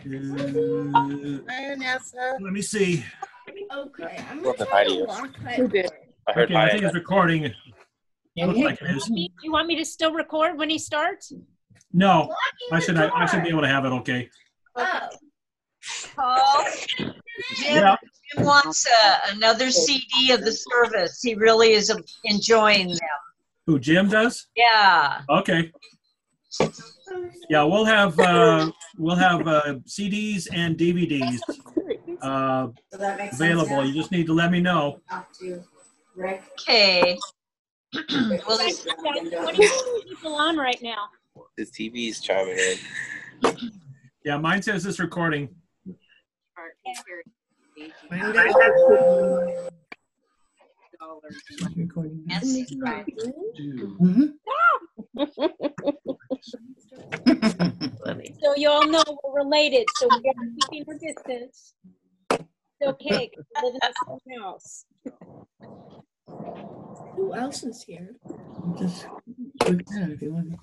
Let me see. Okay, I'm Well, gonna then try I to do. walk Who did? I heard Okay, I think it's recording. Looks like it is. You want me to still record when he starts? No, I should be able to have it. Okay. Oh. Paul, Jim, Yeah. Jim wants another CD of the service. He really is enjoying them. Who, Jim does? Yeah. Okay. Yeah, we'll have CDs and DVDs available. You just need to let me know. Okay. Well, We've got 22 people on right now. His TV's chiming in. Yeah, mine says it's recording. So you all know we're related, so we gotta keep our distance. It's okay, 'cause we live in the same house. Who else is here? Just click that if you want.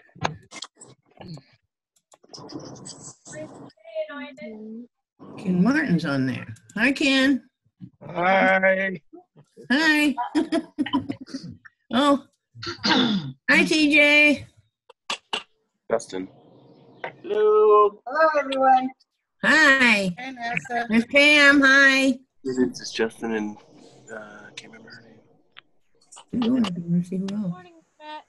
Ken Martin's on there. Hi, Ken. Hi. Hi. Oh. Hi, TJ. Justin. Hello. hello, everyone. Hi. Miss Pam. Hi. This is Justin and can't remember her name. Morning, Matt.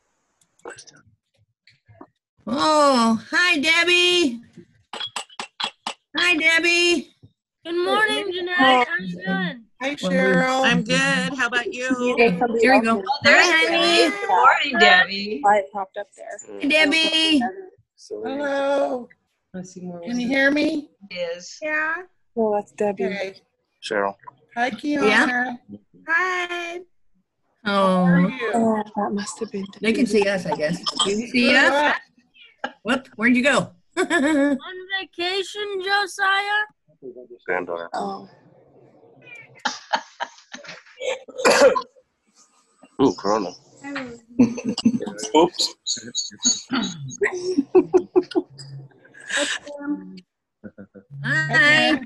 Oh, hi, Debbie. Hi, Debbie. Good morning, Jeanette. How you doing? Hi, Cheryl. I'm good. How about you? Here we go. Oh, there's Hi, Debbie. honey. Good morning, Debbie. It popped up there. Hi, Debbie. Hello. Can you hear me? Is. Yeah. Oh, that's Debbie. Okay. Cheryl. Hi, Kiana. Yeah? Hi. How are Oh, you? Oh, that must have been. they can see us, I guess. You can see us? What? Whoop, where'd you go? On vacation, Josiah? Granddaughter. Oh. Ooh, Corona. Oops. Hi.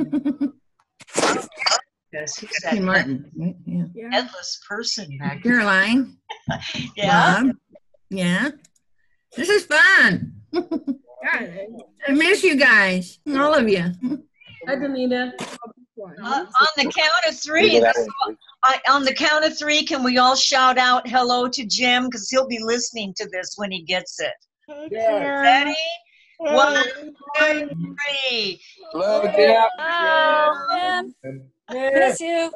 Yes, he's Ken that Martin. Right, yeah. headless person back there. Caroline. Yeah. Bob. Yeah. This is fun. I miss you guys. All of you. Hi, Danita. On the count of three. On the count of three, can we all shout out hello to Jim? Because he'll be listening to this when he gets it. Yeah. Ready? 1, 2, 3. Hello, Jeff. Hello. Miss you.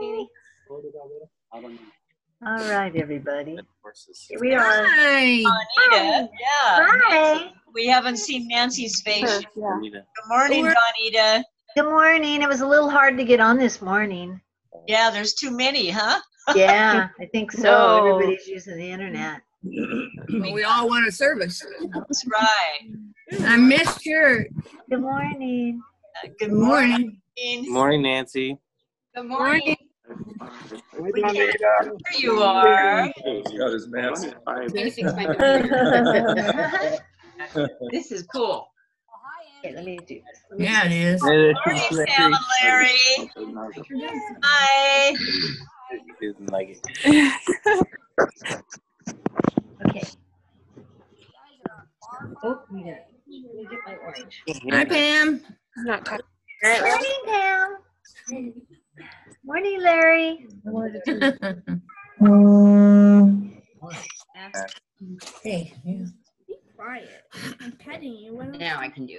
All right, everybody. Here we are. Hi. Donita. Yeah. Hi. We haven't seen Nancy's face. Good Anita. morning, Donita. Good morning. It was a little hard to get on this morning. Yeah, there's too many, huh? Yeah, I think so. No. Everybody's using the internet. Well, we all want a service. That's right. I missed your. Good morning. Good morning. Good morning, Nancy. Good morning. Hi, Donita. There you are. He's got his mask. This is cool. Okay, let me do this. Yeah, it is. Morning, Sam and Larry. Hi. He didn't like it. Okay. Oh, let me get my orange. Hi, Pam. I'm not talking. Morning, Pam. Morning, Larry. Hey. Yeah. Be quiet. I'm petting you. What else? Now I can do it.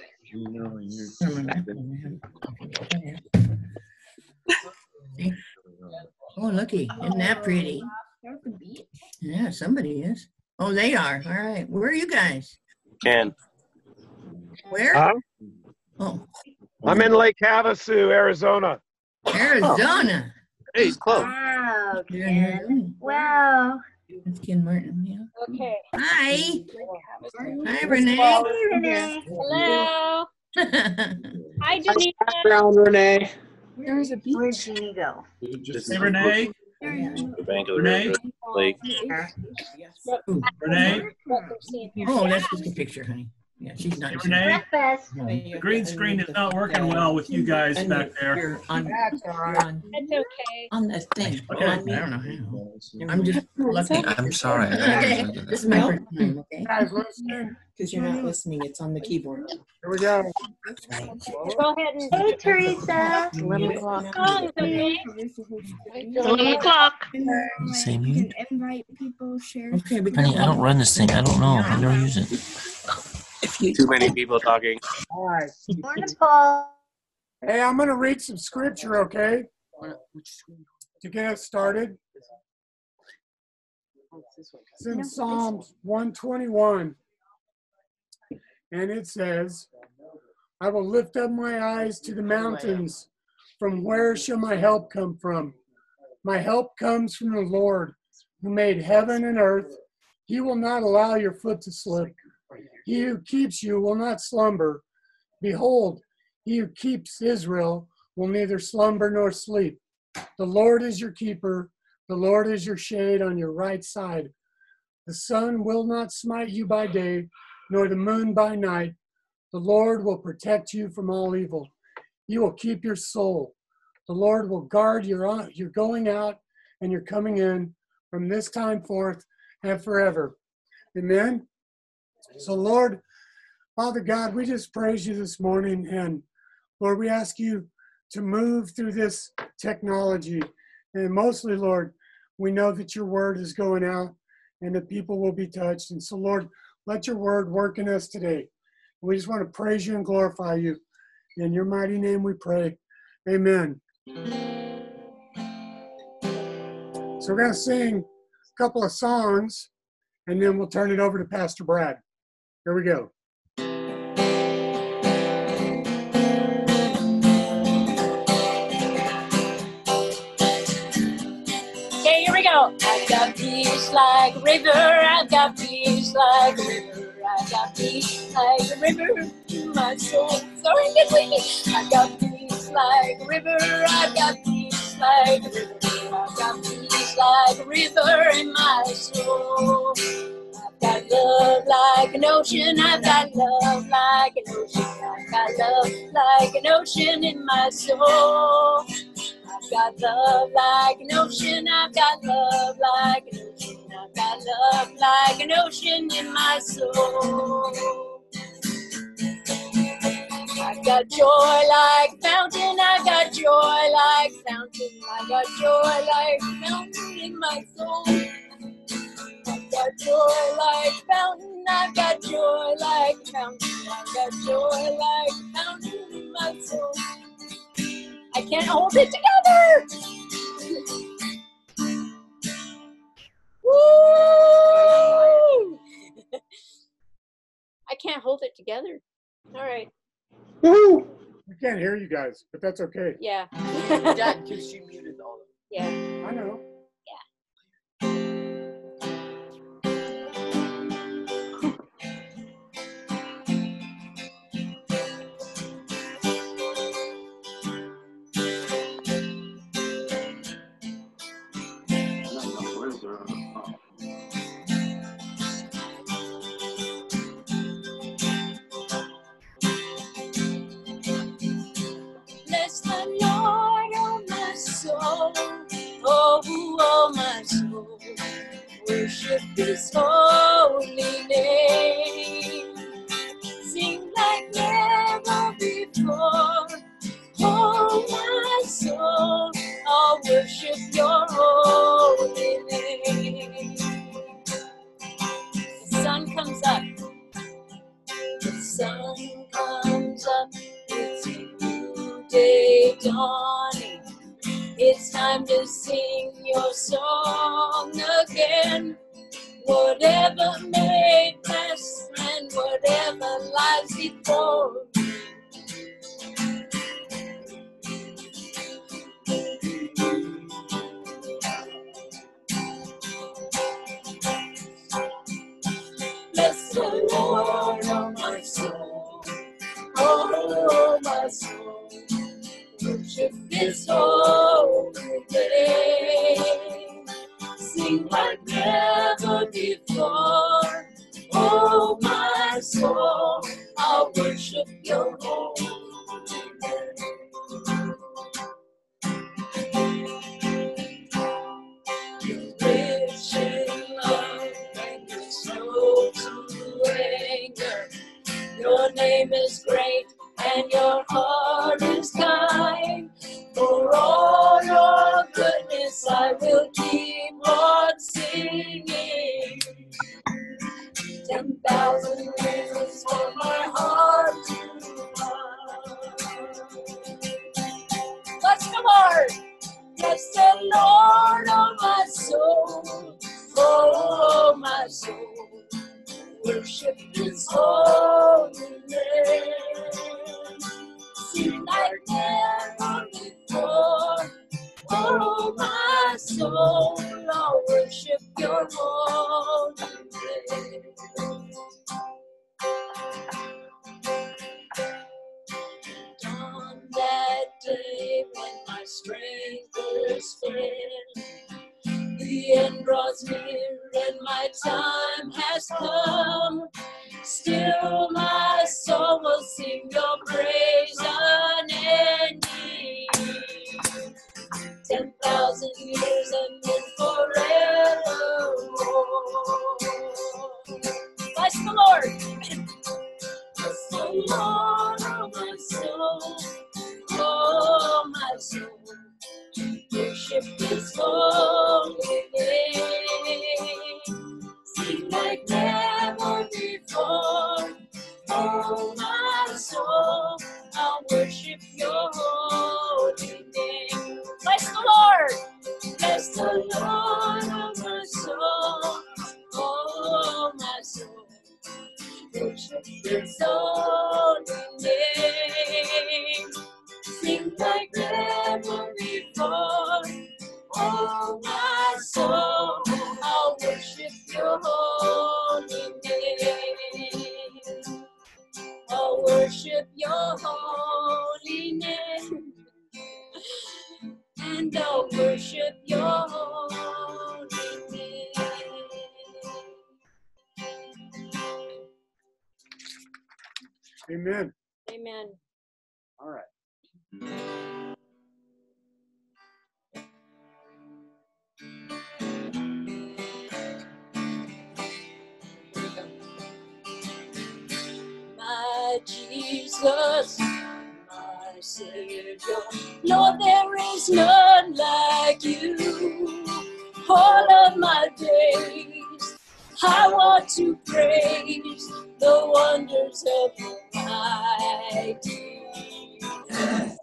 Oh, looky. Isn't that pretty? There's the beach. Yeah, somebody is. Oh, they are. All right. Where are you guys? Ken. Where? Huh? Oh, I'm in Lake Havasu, Arizona. Arizona. Hey, he's close. Wow, You're in Ken. Arizona. Wow. That's Ken Martin. Yeah. Okay. Hi. Hi, Renee. Hey, Renee. Hello. Hi, Danita. Background, Renee. There's a beach. Where'd Jeannie go? Hey, Renee. The bank of the Renee? river, lake. Ooh. Renee. Oh, that's just a picture, honey. Yeah, she's not. Renee, Breakfast. the green screen is not working well with you guys back there. You're on, That's all you're right. on, That's okay. on the thing. Okay. I don't know how. I'm just looking. I'm sorry. Okay, this is my first time, okay? Guys, listen. Because you're not listening, it's on the keyboard. Here we go. Go ahead and Hey, Teresa. 11 o'clock. songs, okay? 11 o'clock. Same You here. can invite people, share. Okay, we Honey, I don't run this thing. I don't know. I never use it. If you, Too many people talking. All right. Morning, Paul. Hey, I'm going to read some scripture, okay? To get us started. It's in Psalms 121. And it says, I will lift up my eyes to the mountains. From where shall my help come from? My help comes from the Lord, who made heaven and earth. He will not allow your foot to slip. He who keeps you will not slumber. Behold, he who keeps Israel will neither slumber nor sleep. The Lord is your keeper. The Lord is your shade on your right side. The sun will not smite you by day, nor the moon by night. The Lord will protect you from all evil. He will keep your soul. The Lord will guard your going out and your coming in from this time forth and forever. Amen. So, Lord, Father God, we just praise you this morning. And Lord, we ask you to move through this technology. And mostly, Lord, we know that your word is going out and that people will be touched. And so, Lord, let your word work in us today. We just want to praise you and glorify you. In your mighty name we pray. Amen. So we're going to sing a couple of songs, and then we'll turn it over to Pastor Brad. Here we go. Okay, here we go. I've got peace like a river. I've got peace like a river. I've got peace like a river in my soul. Sorry, get with me. I've got peace like a river. I've got peace like a river. I've got peace like a river in my soul. I've got love like an ocean. I've got love like an ocean. I've got love like an ocean in my soul. I've got love like an ocean. I've got love like an ocean. I've got love like an ocean in my soul. I've got joy like a fountain. I've got joy like a fountain. I've got joy like a fountain in my soul. I've got joy like a fountain. I've got joy like a fountain. I've got joy like a fountain in my soul. I can't hold it together. Woo! I can't hold it together. All right. Woo! We can't hear you guys, but that's okay. Yeah. Dad, because she muted all of them. Yeah. I know. Bless the Lord, oh my soul, oh my soul, worship His holy name. Sing like never before, oh my soul, I'll worship Your holy name. The sun comes up, the sun comes up, it's a new day dawning. It's time to sing Your song again. Whatever may pass and whatever lies before me. Bless the Lord, oh my soul, oh my soul, worship His holy name. Sing like never before, oh my soul, Your name is great and your heart is kind. For all your goodness I will keep on singing. 10,000 reasons for my heart to find. Bless the Lord. Bless the Lord, oh my soul. Oh, my soul. Worship His holy name. Sing like never before. Oh, my soul, I'll worship your holy name. On that day when my strength first fails, the end draws near and my time has come. Still my soul will sing your praise unending. 10,000 years and then forevermore. Bless the Lord. Bless the Lord, oh my soul. Oh my soul. Worship His holy name. Sing like never before. Oh my soul, I'll worship your holy name. Bless the Lord. Bless the Lord, oh my soul. Oh my soul. Worship His holy name. Sing like never before. Oh my soul, I'll worship your holy name. I'll worship your holy name. And I'll worship your holy name. Amen. Amen. All right. My Jesus, my Savior, Lord, there is none like you. All of my days, I want to praise the wonders of your mighty love.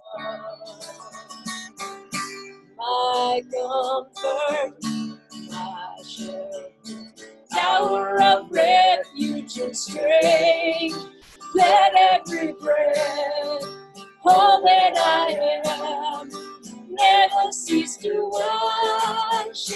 My comfort, my shelter, tower of refuge and strength. Let every breath, all that I am, never cease to worship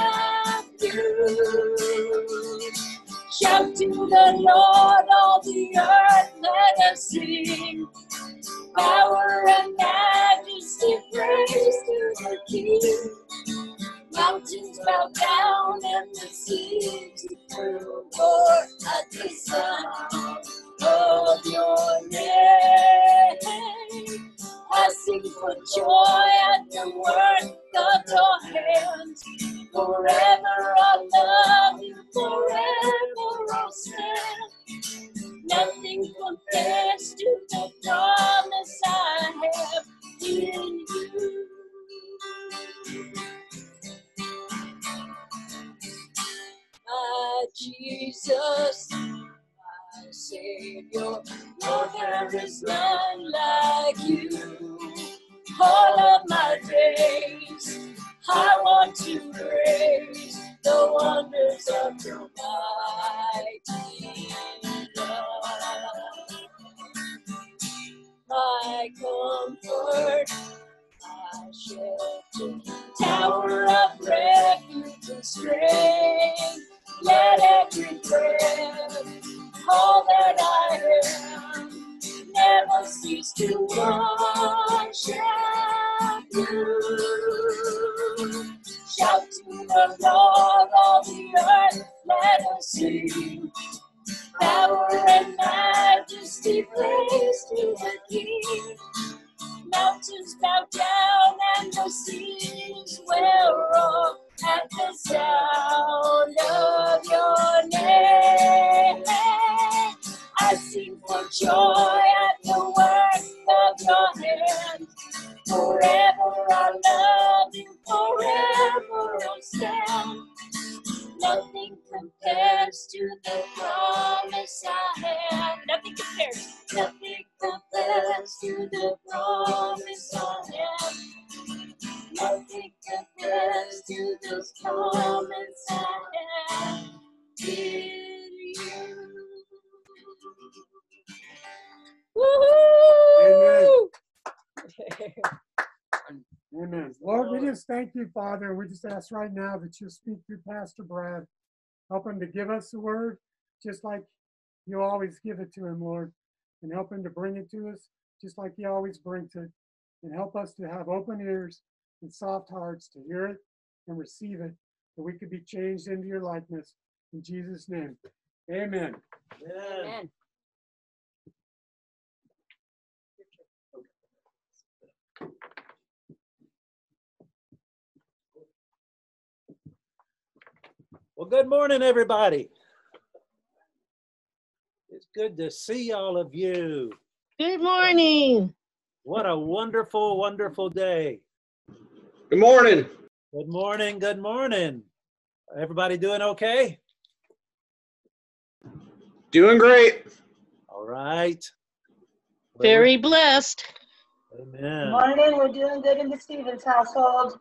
you. Shout to the Lord, all the earth, let us sing. Power and majesty, praise to the King. Mountains bow down and the seas roar at the sound of your name. I sing for joy at the work of your hands. Forever I'll love you, forever I'll stand. Nothing compares to the promise I have in you. My Jesus, my Savior, Lord, there is none like you. All of my days, I want to praise the wonders of your mighty love. My comfort, my shelter, tower of refuge and strength. Let every breath, all that I am, never cease to worship you. Shout to the Lord, all the earth, let us sing. Power and majesty, praise to the King. Mountains bow down and the seas will roar at the sound of your name. I sing sing for joy at the work of your hands. Forever I'll love you, forever I'll stand. Nothing compares to the promise I have. Nothing compares. Nothing compares to the promise I have. Nothing compares to this promise I have in you. Woohoo! Amen. Lord, we just thank you, Father. We just ask right now that you speak through Pastor Brad. Help him to give us the word, just like you always give it to him, Lord. And help him to bring it to us, just like he always brings it. And help us to have open ears and soft hearts to hear it and receive it, that we could be changed into your likeness. In Jesus' name, amen. Amen. Well, good morning, everybody. It's good to see all of you. Good morning. What a wonderful, wonderful day. Good morning. Good morning. Good morning. Everybody doing okay? Doing great. All right. Well, Very blessed. amen. Morning. We're doing good in the Stevens household.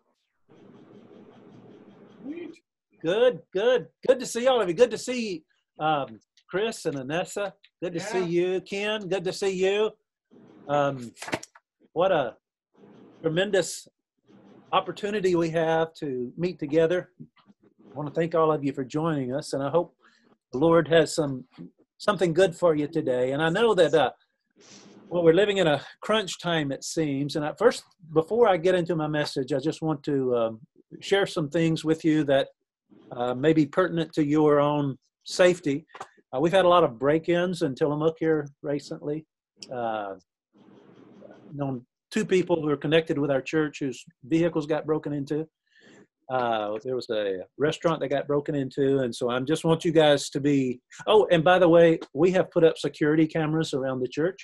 Good, good. Good to see all of you. Good to see Chris and Anessa. Good to see you, Ken. Good to see you. What a tremendous opportunity we have to meet together. I want to thank all of you for joining us, and I hope the Lord has something good for you today. And I know that well, we're living in a crunch time, it seems. And first, before I get into my message, I just want to share some things with you that may be pertinent to your own safety. We've had a lot of break-ins in Tillamook here recently. Known two people who are connected with our church whose vehicles got broken into. There was a restaurant that got broken into, and so I just want you guys to be, oh, and by the way, we have put up security cameras around the church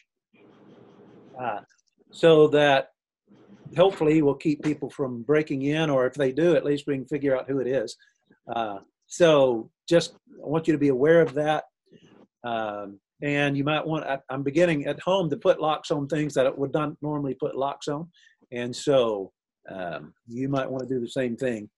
so that hopefully we'll keep people from breaking in, or if they do, at least we can figure out who it is. So just, I want you to be aware of that. And you might want, I'm beginning at home to put locks on things that I would not normally put locks on. And so you might want to do the same thing.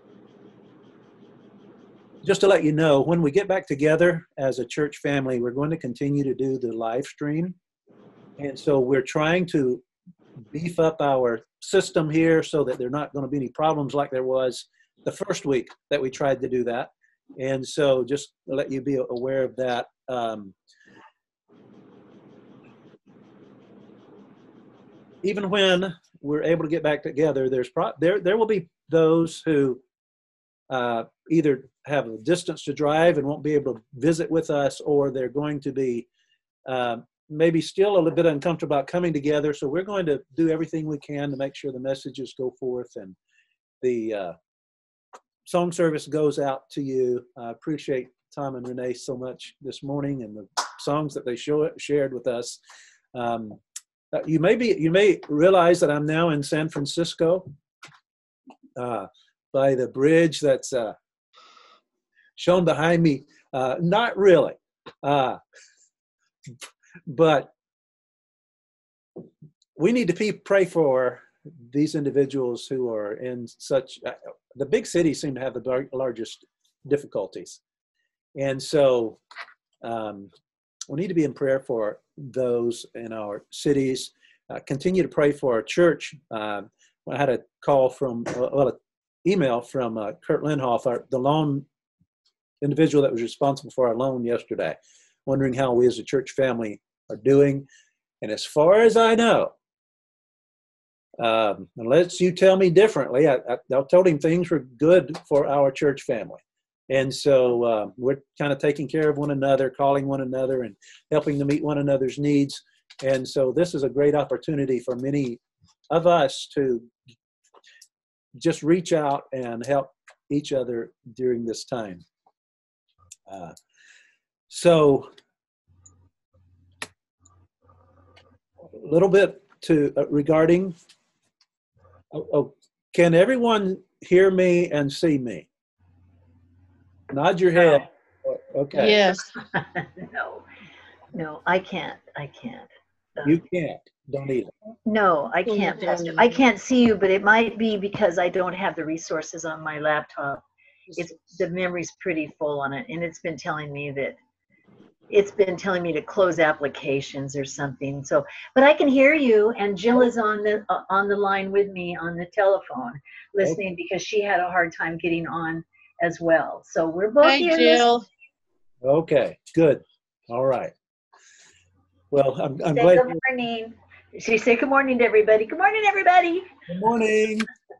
Just to let you know, when we get back together as a church family, we're going to continue to do the live stream. And so we're trying to beef up our system here so that there are not going to be any problems like there was the first week that we tried to do that. And so just to let you be aware of that. Even when we're able to get back together, there will be those who either have a distance to drive and won't be able to visit with us, or they're going to be maybe still a little bit uncomfortable about coming together. So we're going to do everything we can to make sure the messages go forth and the song service goes out to you. I appreciate Tom and Renee so much this morning and the songs that they shared with us. You may realize that I'm now in San Francisco by the bridge that's shown behind me. Not really, but we need to pray for these individuals who are in such, the big cities seem to have the largest difficulties. And so we need to be in prayer for those in our cities. Continue to pray for our church. I had a call from, an email from Kurt Lindhoff, the loan individual that was responsible for our loan yesterday, wondering how we as a church family are doing. And as far as I know, unless you tell me differently, I told him things were good for our church family. And so we're kind of taking care of one another, calling one another, and helping to meet one another's needs. And so this is a great opportunity for many of us to just reach out and help each other during this time. So little bit to regarding. Can everyone hear me and see me? Nod your head. Okay. Yes. No, I can't. You can't. Don't either. No, I can't, Pastor. I can't see you, but it might be because I don't have the resources on my laptop. The memory's pretty full on it, and it's been telling me to close applications or something. So, but I can hear you, and Jill is on the line with me on the telephone, listening because she had a hard time getting on as well. So we're both Hi, here. Jill. Okay, good. All right. Well, I'm Say glad. good morning. She say good morning to everybody. Good morning, everybody. Good morning.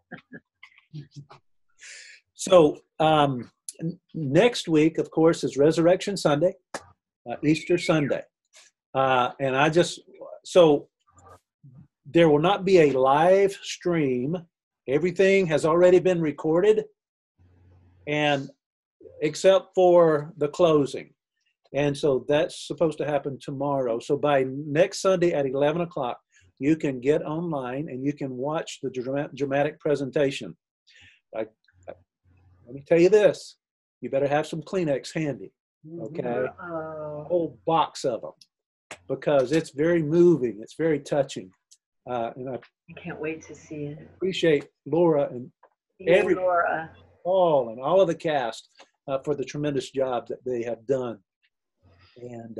So next week, of course, is Resurrection Sunday, Easter Sunday. And so there will not be a live stream. Everything has already been recorded, and except for the closing. And so that's supposed to happen tomorrow. So by next Sunday at 11 o'clock, you can get online and you can watch the dramatic presentation. Let me tell you this, you better have some Kleenex handy, okay? A whole box of them, because it's very moving, it's very touching. And I can't wait to see it. Appreciate Laura and Paul and all of the cast for the tremendous job that they have done. And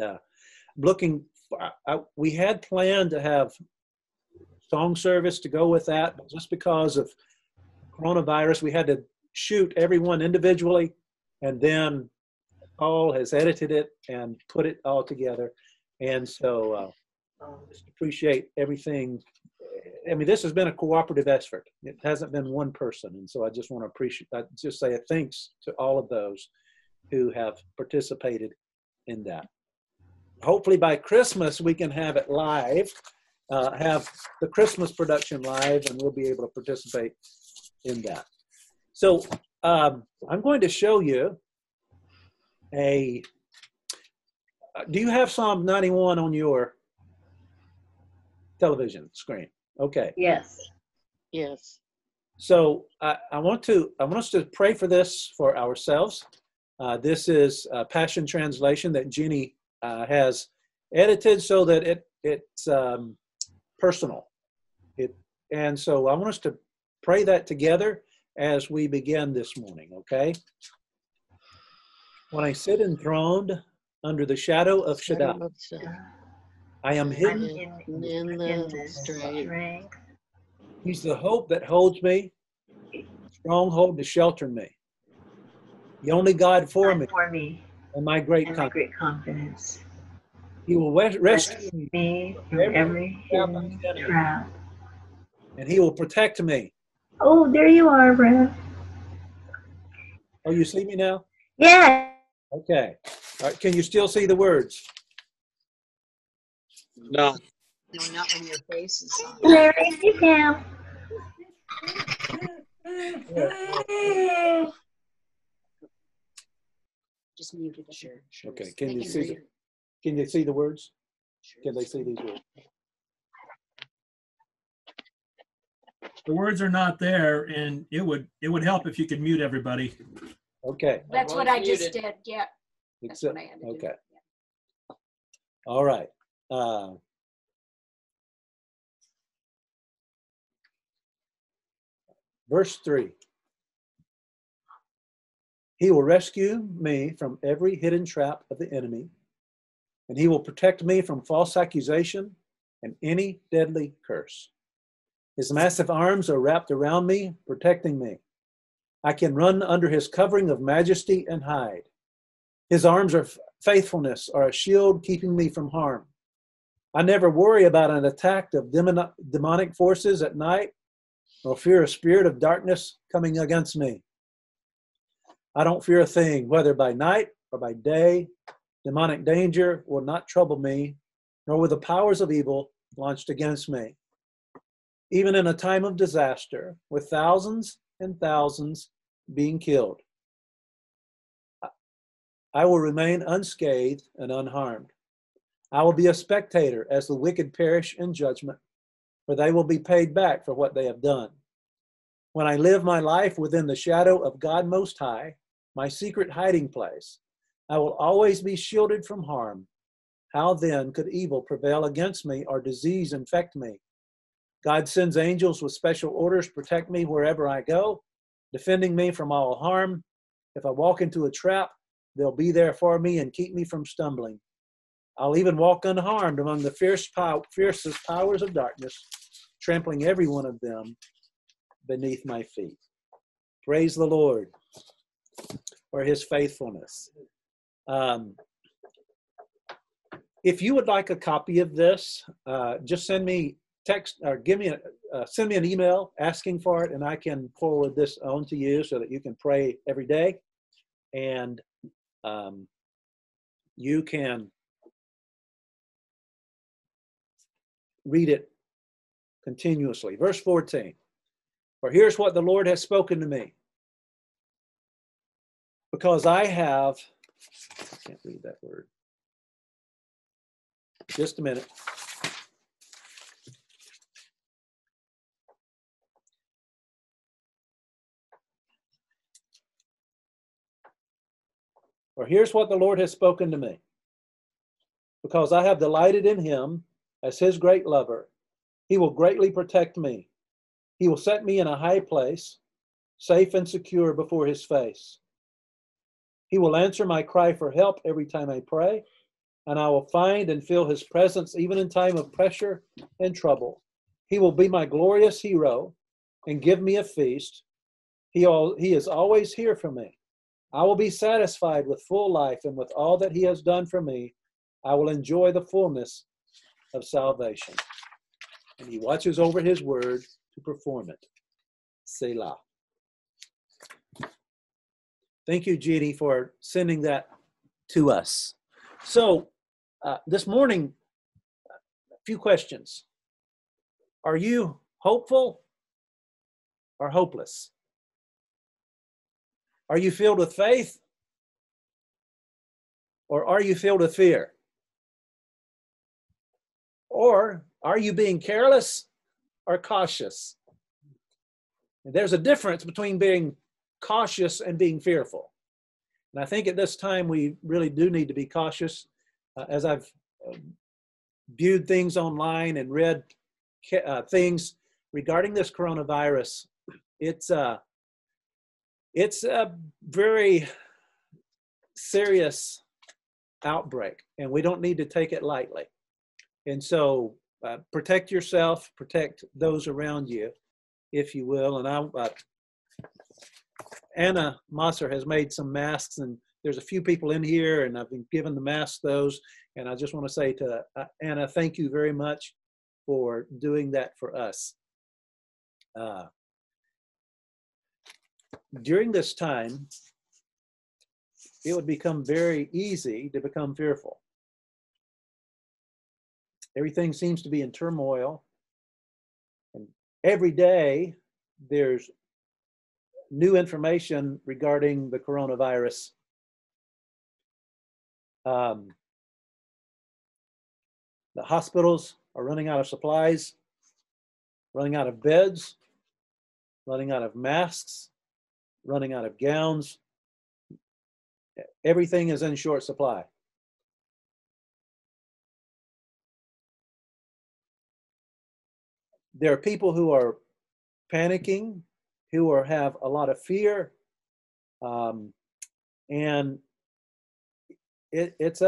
we had planned to have song service to go with that, but just because of coronavirus, we had to shoot everyone individually, and then Paul has edited it and put it all together. And so just appreciate everything. I mean, this has been a cooperative effort. It hasn't been one person. And so I just want to just say a thanks to all of those who have participated in that. Hopefully by Christmas, we can have it live, have the Christmas production live, and we'll be able to participate in that. So I'm going to show you do you have Psalm 91 on your television screen? Okay. Yes. Yes. So I want us to pray for this for ourselves. This is a Passion Translation that Jenny has edited so that it's personal. And so I want us to pray that together as we begin this morning, okay? When I sit enthroned under the shadow of Shaddai, I am hidden in the strength. He's the hope that holds me, stronghold to shelter me. The only God for me, and my great confidence. He will rescue me from every hidden trap. And he will protect me. Oh, there you are, Brad. Oh, you see me now? Yeah. Okay. All right. Can you still see the words? No. No, not when your face is on. Larry, you can. Just muted it. Sure. Okay. Can you see the words? Can they see these words? The words are not there, and it would help if you could mute everybody. Okay. That's what I just did. Yeah. That's what I had to do. Okay. All right. Verse 3. He will rescue me from every hidden trap of the enemy, and he will protect me from false accusation and any deadly curse. His massive arms are wrapped around me, protecting me. I can run under his covering of majesty and hide. His arms of faithfulness are a shield keeping me from harm. I never worry about an attack of demonic forces at night, nor fear a spirit of darkness coming against me. I don't fear a thing, whether by night or by day. Demonic danger will not trouble me, nor will the powers of evil launched against me. Even in a time of disaster, with thousands and thousands being killed, I will remain unscathed and unharmed. I will be a spectator as the wicked perish in judgment, for they will be paid back for what they have done. When I live my life within the shadow of God Most High, my secret hiding place, I will always be shielded from harm. How then could evil prevail against me or disease infect me? God sends angels with special orders to protect me wherever I go, defending me from all harm. If I walk into a trap, they'll be there for me and keep me from stumbling. I'll even walk unharmed among the fiercest powers of darkness, trampling every one of them beneath my feet. Praise the Lord for his faithfulness. If you would like a copy of this, just send me text or send me an email asking for it, and I can forward this on to you so that you can pray every day, and you can read it continuously. Verse 14. For here's what the Lord has spoken to me. Because I can't read that word. Just a minute. For here's what the Lord has spoken to me. Because I have delighted in him as his great lover, he will greatly protect me. He will set me in a high place, safe and secure before his face. He will answer my cry for help every time I pray, and I will find and feel his presence even in time of pressure and trouble. He will be my glorious hero and give me a feast. He is always here for me. I will be satisfied with full life, and with all that he has done for me, I will enjoy the fullness of salvation. And he watches over his word to perform it. Selah. Thank you, Jeannie, for sending that to us. So, this morning, a few questions. Are you hopeful or hopeless? Are you filled with faith or are you filled with fear? Or are you being careless or cautious? And there's a difference between being cautious and being fearful. And I think at this time we really do need to be cautious. As I've viewed things online and read things regarding this coronavirus, it's a very serious outbreak, and we don't need to take it lightly. And so protect yourself, protect those around you, if you will. And Anna Mosser has made some masks, and there's a few people in here, and I've been given the masks those. And I just want to say to Anna, thank you very much for doing that for us. During this time, it would become very easy to become fearful. Everything seems to be in turmoil. And every day there's new information regarding the coronavirus. The hospitals are running out of supplies, running out of beds, running out of masks, running out of gowns. Everything is in short supply. There are people who are panicking, who have a lot of fear, and it's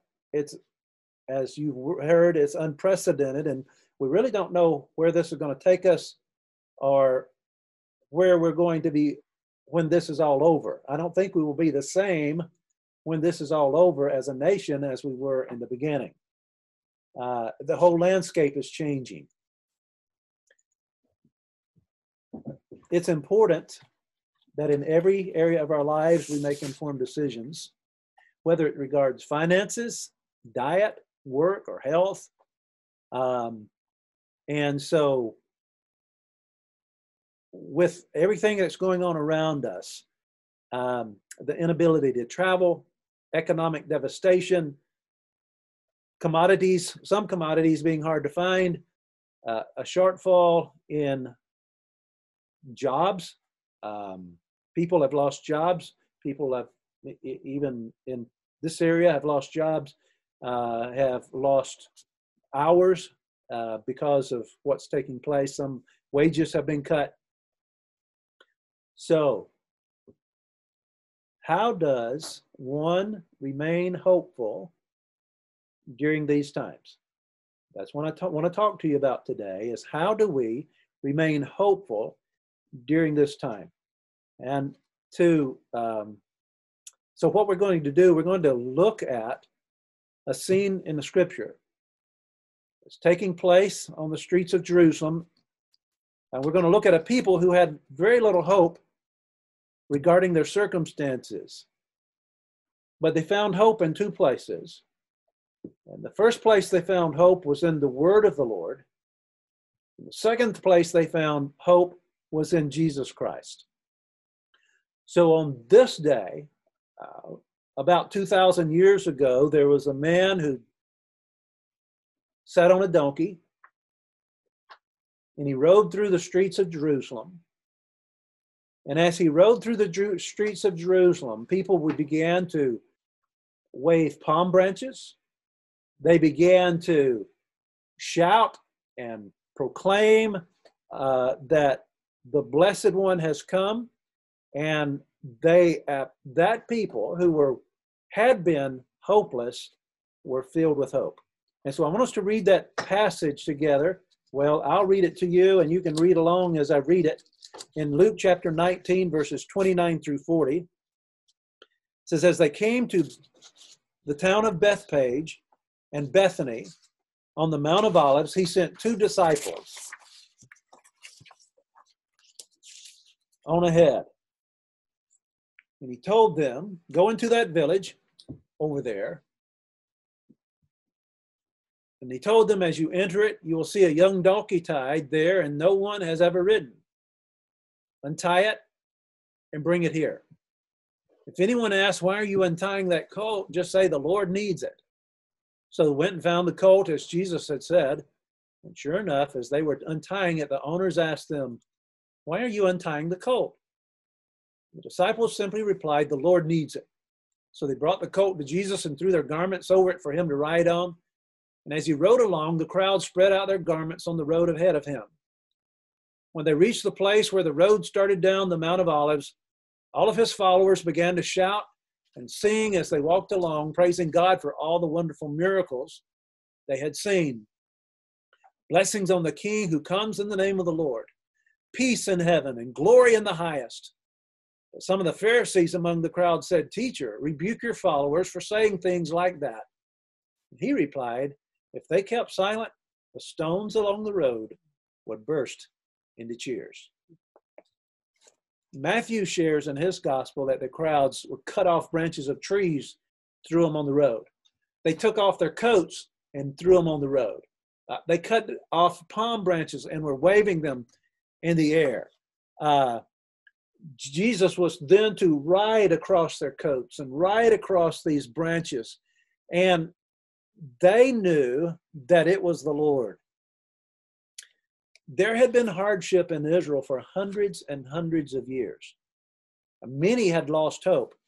as you heard, it's unprecedented, and we really don't know where this is going to take us or where we're going to be when this is all over. I don't think we will be the same when this is all over as a nation as we were in the beginning. The whole landscape is changing. It's important that in every area of our lives we make informed decisions, whether it regards finances, diet, work, or health. And so with everything that's going on around us, the inability to travel, economic devastation, commodities, some commodities being hard to find, a shortfall in jobs. People have lost jobs. People have, even in this area, have lost jobs, have lost hours because of what's taking place. Some wages have been cut. So, how does one remain hopeful during these times? That's what I want to talk to you about today, is how do we remain hopeful during this time? And so what we're going to do, we're going to look at a scene in the scripture. It's taking place on the streets of Jerusalem. And we're going to look at a people who had very little hope regarding their circumstances. But they found hope in two places. And the first place they found hope was in the word of the Lord. And the second place they found hope was in Jesus Christ. So on this day, about 2,000 years ago, there was a man who sat on a donkey, and he rode through the streets of Jerusalem. And as he rode through the streets of Jerusalem, people began to wave palm branches. They began to shout and proclaim that the Blessed One has come. And that people who had been hopeless were filled with hope. And so I want us to read that passage together. Well, I'll read it to you, and you can read along as I read it. In Luke chapter 19, verses 29 through 40, it says, as they came to the town of Bethpage and Bethany on the Mount of Olives, he sent 2 disciples on ahead. And he told them, go into that village over there. And he told them, as you enter it, you will see a young donkey tied there, and no one has ever ridden. Untie it and bring it here. If anyone asks, why are you untying that colt? Just say, the Lord needs it. So they went and found the colt as Jesus had said. And sure enough, as they were untying it, the owners asked them, why are you untying the colt? The disciples simply replied, the Lord needs it. So they brought the colt to Jesus and threw their garments over it for him to ride on. And as he rode along, the crowd spread out their garments on the road ahead of him. When they reached the place where the road started down the Mount of Olives, all of his followers began to shout and sing as they walked along, praising God for all the wonderful miracles they had seen. Blessings on the King who comes in the name of the Lord. Peace in heaven and glory in the highest. But some of the Pharisees among the crowd said, Teacher, rebuke your followers for saying things like that. And he replied, if they kept silent, the stones along the road would burst into cheers. Matthew shares in his gospel that the crowds would cut off branches of trees, threw them on the road. They took off their coats and threw them on the road. They cut off palm branches and were waving them in the air. Jesus was then to ride across their coats and ride across these branches. And they knew that it was the Lord. There had been hardship in Israel for hundreds and hundreds of years. Many had lost hope.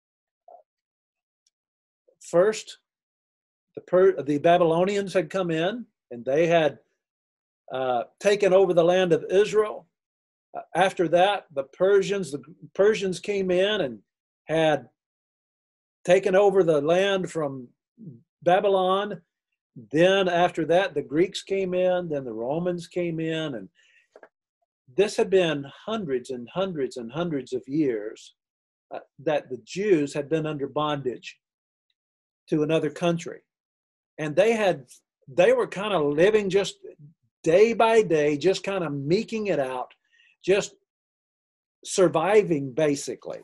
First, the Babylonians had come in, and they had taken over the land of Israel. After that, the Persians came in and had taken over the land from Babylon. Then after that, the Greeks came in, then the Romans came in, and this had been hundreds and hundreds and hundreds of years that the Jews had been under bondage to another country. And they were kind of living just day by day, just kind of meeking it out, just surviving basically.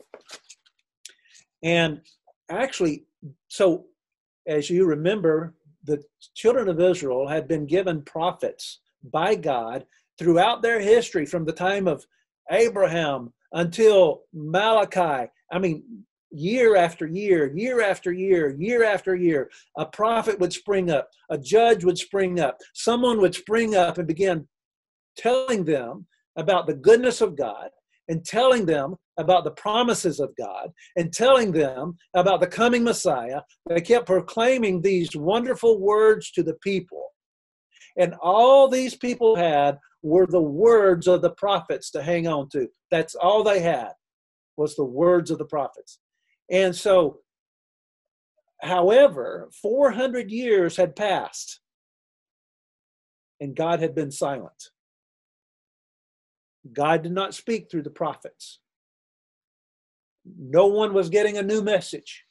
And actually, so as you remember, the children of Israel had been given prophets by God throughout their history, from the time of Abraham until Malachi. I mean, year after year, year after year, year after year, a prophet would spring up, a judge would spring up, someone would spring up and begin telling them about the goodness of God, and telling them about the promises of God, and telling them about the coming Messiah. They kept proclaiming these wonderful words to the people. And all these people had were the words of the prophets to hang on to. That's all they had, was the words of the prophets. And so, however, 400 years had passed, and God had been silent. God did not speak through the prophets. No one was getting a new message.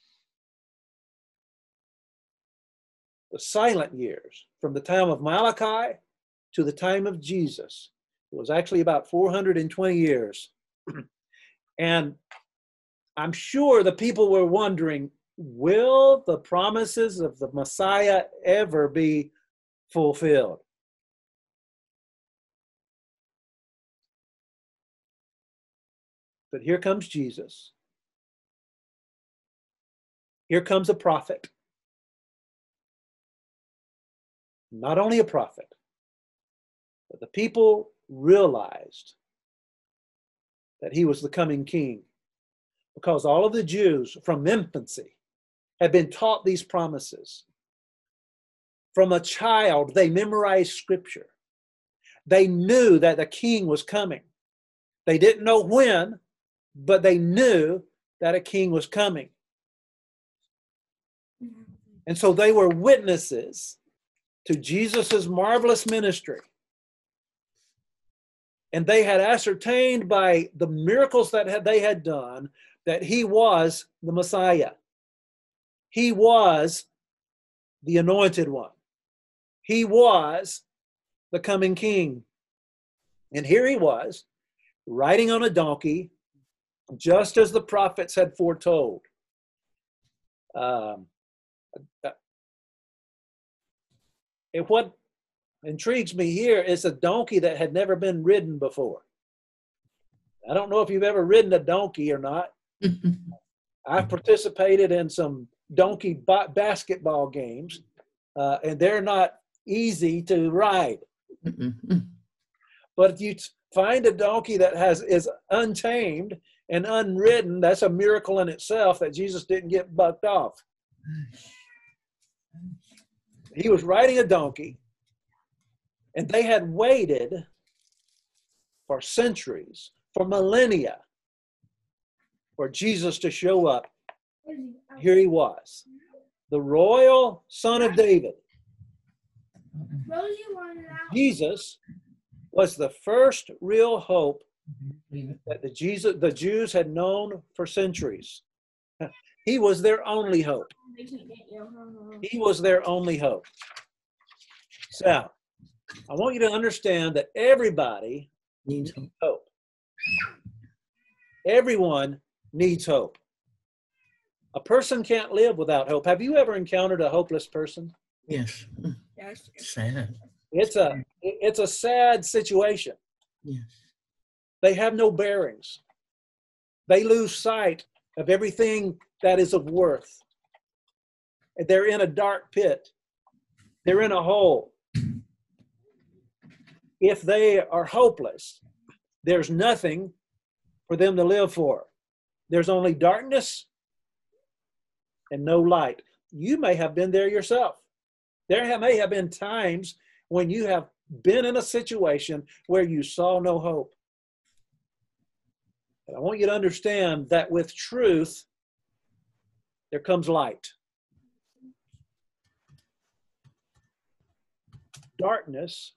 The silent years, from the time of Malachi to the time of Jesus, was actually about 420 years. And I'm sure the people were wondering, will the promises of the Messiah ever be fulfilled? But here comes Jesus. Here comes a prophet. Not only a prophet, but the people realized that he was the coming king, because all of the Jews from infancy had been taught these promises. From a child, they memorized scripture. They knew that the king was coming. They didn't know when, but they knew that a king was coming. And so they were witnesses to Jesus's marvelous ministry. And they had ascertained by the miracles that they had done that he was the Messiah. He was the anointed one. He was the coming king. And here he was, riding on a donkey, just as the prophets had foretold. What intrigues me here is a donkey that had never been ridden before. I don't know if you've ever ridden a donkey or not. I've participated in some donkey basketball games, and they're not easy to ride. But if you find a donkey that is untamed and unridden, that's a miracle in itself that Jesus didn't get bucked off. He was riding a donkey, and they had waited for centuries, for millennia, for Jesus to show up. Here he was, the royal son of David. Jesus was the first real hope that the Jews had known for centuries. He was their only hope. He was their only hope. So, I want you to understand that everybody needs hope. Everyone needs hope. A person can't live without hope. Have you ever encountered a hopeless person? Yes. Yes. Sad. It's a sad situation. Yes. They have no bearings. They lose sight of everything that is of worth. They're in a dark pit. They're in a hole. If they are hopeless, there's nothing for them to live for. There's only darkness and no light. You may have been there yourself. There may have been times when you have been in a situation where you saw no hope. But I want you to understand that with truth, there comes light. Darkness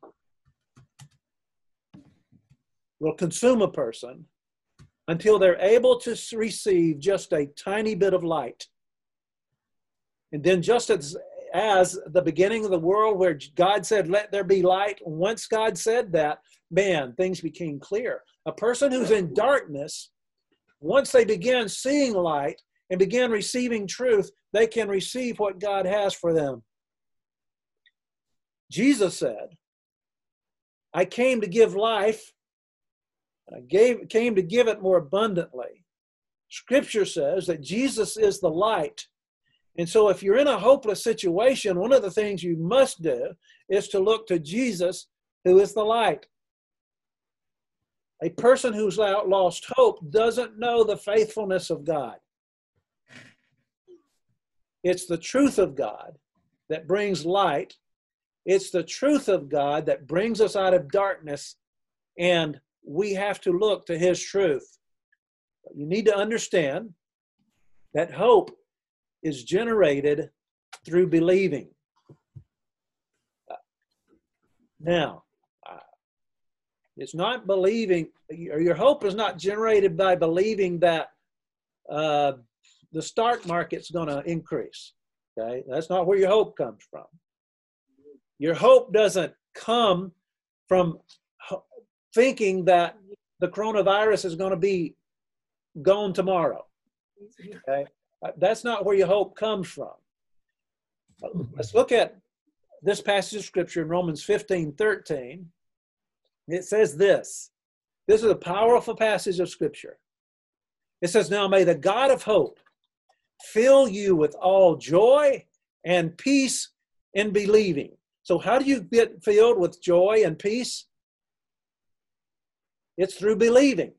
will consume a person until they're able to receive just a tiny bit of light. And then just as the beginning of the world where God said, let there be light, once God said that, man, things became clear. A person who's in darkness, once they begin seeing light and begin receiving truth, they can receive what God has for them. Jesus said, I came to give life, and I came to give it more abundantly. Scripture says that Jesus is the light. And so if you're in a hopeless situation, one of the things you must do is to look to Jesus, who is the light. A person who's lost hope doesn't know the faithfulness of God. It's the truth of God that brings light. It's the truth of God that brings us out of darkness, and we have to look to His truth. You need to understand that hope is generated through believing. Now, it's not believing, or your hope is not generated by believing that the stock market's going to increase. Okay, that's not where your hope comes from. Your hope doesn't come from thinking that the coronavirus is going to be gone tomorrow. Okay, that's not where your hope comes from. Let's look at this passage of Scripture in Romans 15:13. It says this. This is a powerful passage of Scripture. It says, "Now may the God of hope fill you with all joy and peace in believing." So how do you get filled with joy and peace? It's through believing.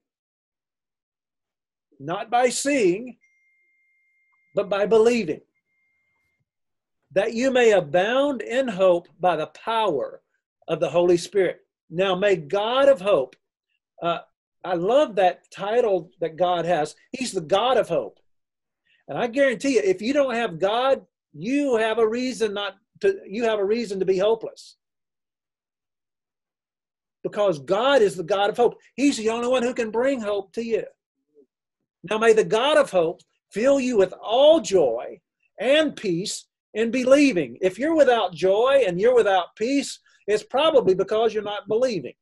Not by seeing, but by believing. That you may abound in hope by the power of the Holy Spirit. Now may God of hope, I love that title that God has. He's the God of hope. And I guarantee you, if you don't have God, you have a reason to be hopeless. Because God is the God of hope. He's the only one who can bring hope to you. Now may the God of hope fill you with all joy and peace in believing. If you're without joy and you're without peace, it's probably because you're not believing.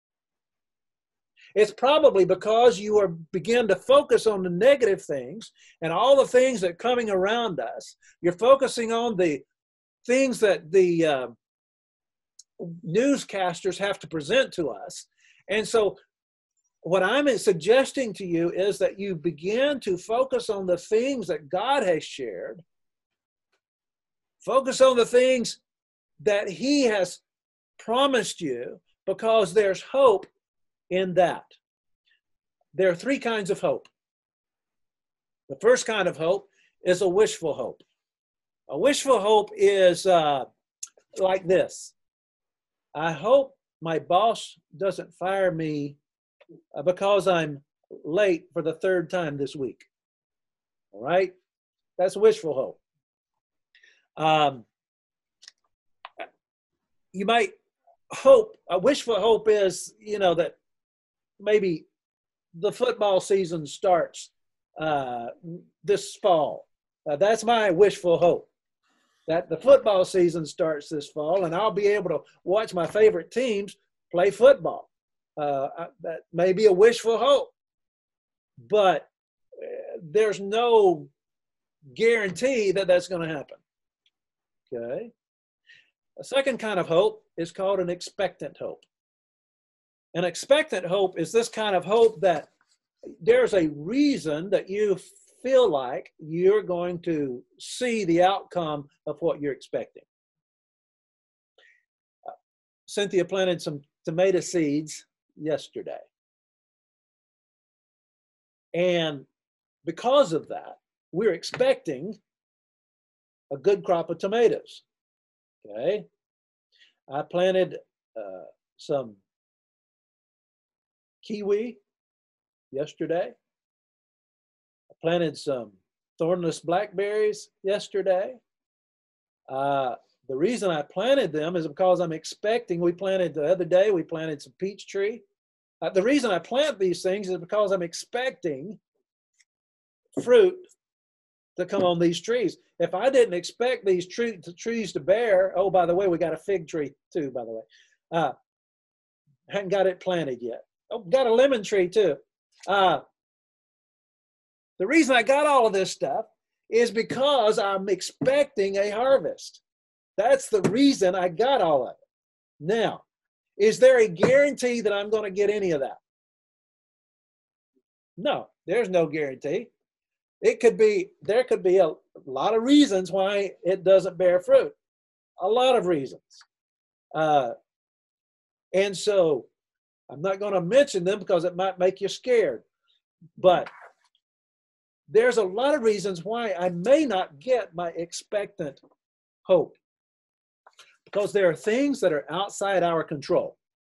It's probably because you begin to focus on the negative things and all the things that are coming around us. You're focusing on the things that the newscasters have to present to us. And so what I'm suggesting to you is that you begin to focus on the things that God has shared. Focus on the things that He has promised you, because there's hope in that. There are three kinds of hope. The first kind of hope is a wishful hope. A wishful hope is like this. I hope my boss doesn't fire me because I'm late for the third time this week. All right? That's wishful hope. You might hope, a wishful hope is, that maybe the football season starts this fall. That's my wishful hope, that the football season starts this fall and I'll be able to watch my favorite teams play football. That may be a wishful hope, but there's no guarantee that that's going to happen. Okay. A second kind of hope is called an expectant hope. An expectant hope is this kind of hope that there's a reason that you feel like you're going to see the outcome of what you're expecting. Cynthia planted some tomato seeds yesterday. And because of that, we're expecting a good crop of tomatoes. Okay. I planted some kiwi yesterday. I planted some thornless blackberries yesterday. The reason I planted them is because I'm expecting, the other day we planted some peach tree. The reason I plant these things is because I'm expecting fruit to come on these trees. If I didn't expect these trees to bear, oh, by the way, we got a fig tree too, by the way. Hadn't got it planted yet. Oh, got a lemon tree too. The reason I got all of this stuff is because I'm expecting a harvest. That's the reason I got all of it. Now, is there a guarantee that I'm going to get any of that? No, there's no guarantee. there could be a lot of reasons why it doesn't bear fruit. A lot of reasons. And so I'm not going to mention them because it might make you scared. But there's a lot of reasons why I may not get my expectant hope. Because there are things that are outside our control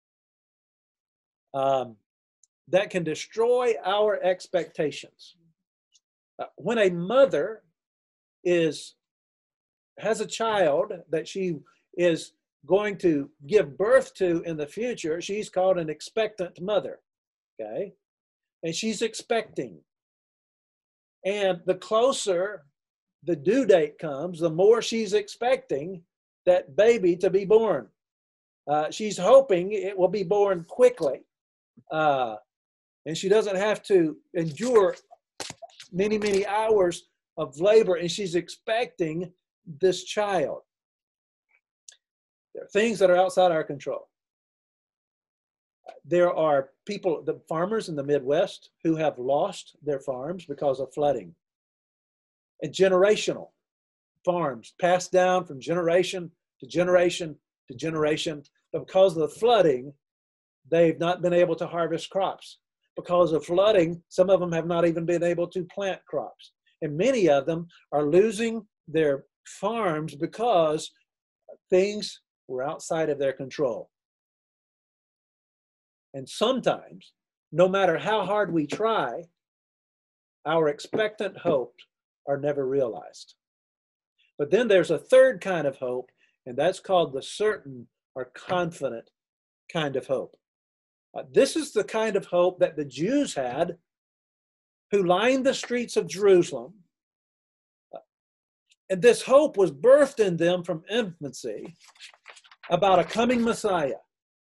that can destroy our expectations. When a mother has a child that she is going to give birth to in the future, she's called an expectant mother, okay? And she's expecting. And the closer the due date comes, the more she's expecting that baby to be born. She's hoping it will be born quickly. And she doesn't have to endure many, many hours of labor, and she's expecting this child. There are things that are outside our control. There are people, the farmers in the Midwest, who have lost their farms because of flooding. And generational farms passed down from generation to generation to generation. But because of the flooding, they've not been able to harvest crops. Because of flooding, some of them have not even been able to plant crops. And many of them are losing their farms because things were outside of their control. And sometimes, no matter how hard we try, our expectant hopes are never realized. But then there's a third kind of hope, and that's called the certain or confident kind of hope. This is the kind of hope that the Jews had who lined the streets of Jerusalem. And this hope was birthed in them from infancy about a coming Messiah.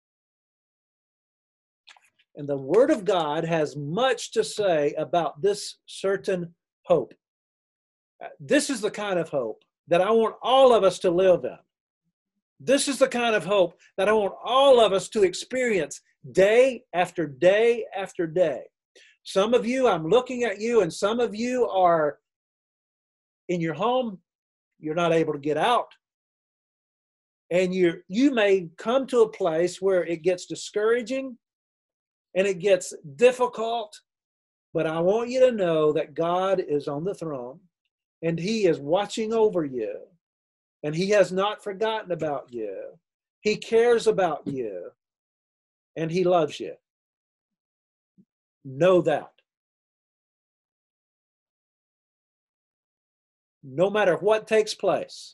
And the Word of God has much to say about this certain hope. This is the kind of hope that I want all of us to live in. This is the kind of hope that I want all of us to experience day after day after day. Some of you, I'm looking at you, and some of you are in your home. You're not able to get out. And you may come to a place where it gets discouraging and it gets difficult. But I want you to know that God is on the throne and He is watching over you. And He has not forgotten about you. He cares about you. And He loves you. Know that. No matter what takes place,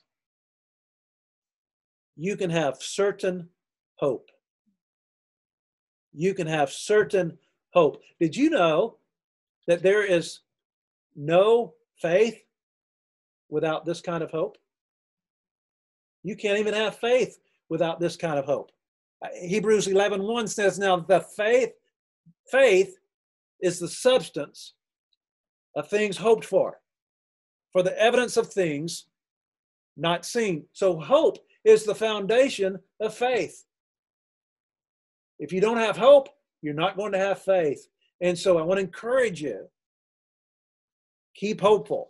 you can have certain hope. You can have certain hope. Did you know that there is no faith without this kind of hope? You can't even have faith without this kind of hope. Hebrews 11:1 says, now the faith is the substance of things hoped for the evidence of things not seen. So hope is the foundation of faith. If you don't have hope, you're not going to have faith. And so I want to encourage you, keep hopeful.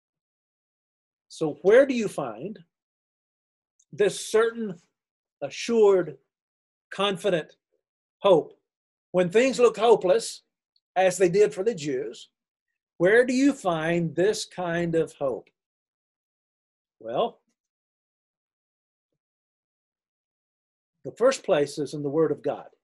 So where do you find this certain, assured, confident hope? When things look hopeless, as they did for the Jews, where do you find this kind of hope? Well, the first place is in the Word of God.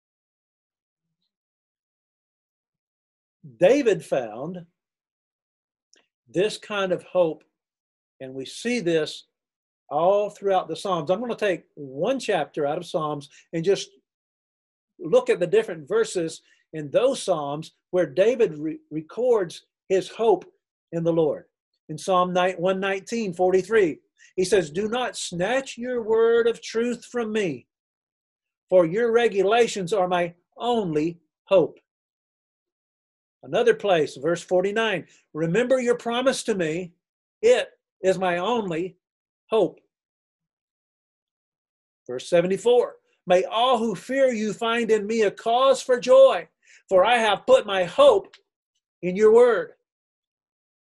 David found this kind of hope, and we see this all throughout the Psalms. I'm going to take one chapter out of Psalms and just look at the different verses in those Psalms where David records his hope in the Lord. In Psalm 119:43, he says, do not snatch your word of truth from me, for your regulations are my only hope. Another place, verse 49, remember your promise to me. It is my only hope. Verse 74, may all who fear you find in me a cause for joy, for I have put my hope in your word.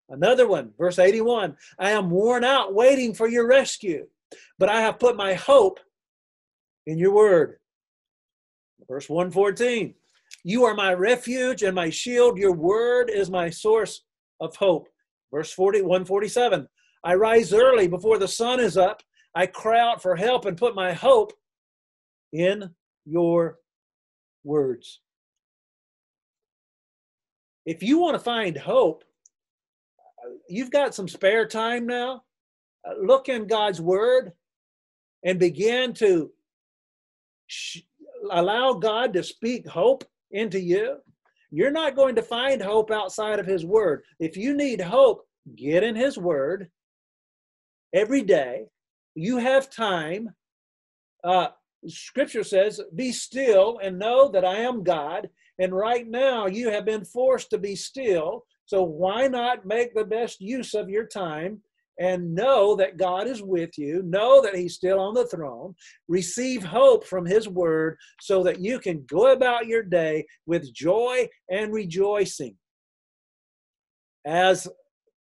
Another one, verse 81, I am worn out waiting for your rescue, but I have put my hope in your word. Verse 114, you are my refuge and my shield. Your word is my source of hope. Verse 147, I rise early before the sun is up. I cry out for help and put my hope in your words. If you want to find hope, you've got some spare time now. Look in God's word and begin to allow God to speak hope into you. You're not going to find hope outside of his word. If you need hope, get in his word every day. You have time. Scripture says, be still and know that I am God. And right now you have been forced to be still. So why not make the best use of your time and know that God is with you, know that he's still on the throne, receive hope from his word so that you can go about your day with joy and rejoicing. As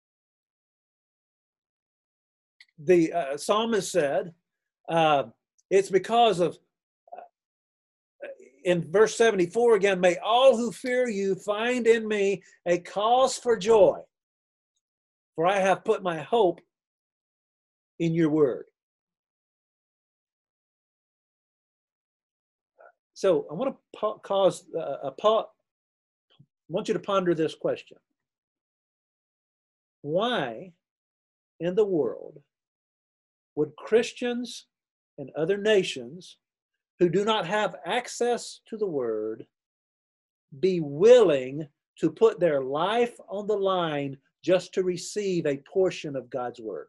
the psalmist said, it's because of, in verse 74 again, may all who fear you find in me a cause for joy, for I have put my hope in your word. So I want to want you to ponder this question. Why in the world would Christians and other nations who do not have access to the word be willing to put their life on the line just to receive a portion of God's word?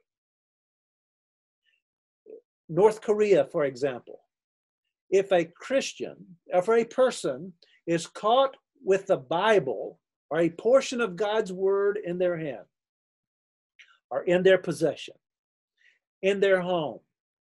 North Korea, for example, if a Christian, if a person is caught with the Bible or a portion of God's word in their hand or in their possession, in their home,